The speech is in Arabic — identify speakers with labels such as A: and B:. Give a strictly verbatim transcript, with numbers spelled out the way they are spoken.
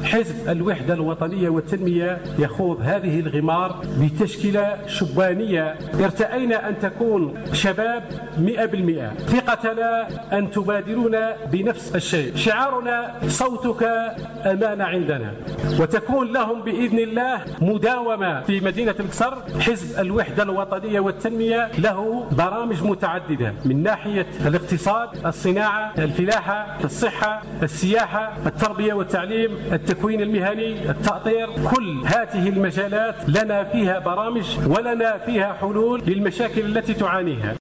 A: حزب الوحدة الوطنية والتنمية يخوض هذه الغمار بتشكيلة شبانية ارتأينا أن تكون شباب مئة بالمئة. ثقتنا أن تبادرون بنفس الشيء. شعارنا صوتك أمانة عندنا، وتكون لهم بإذن الله مداومة في مدينة القصر. حزب الوحدة الوطنية والتنمية له برامج متعددة من ناحية الاقتصاد، الصناعة، الفلاحة، الصحة، السياحة، التربية والتعليم، التكوين المهني، التأطير. كل هذه المجالات لنا فيها برامج ولنا فيها حلول للمشاكل التي تعانيها.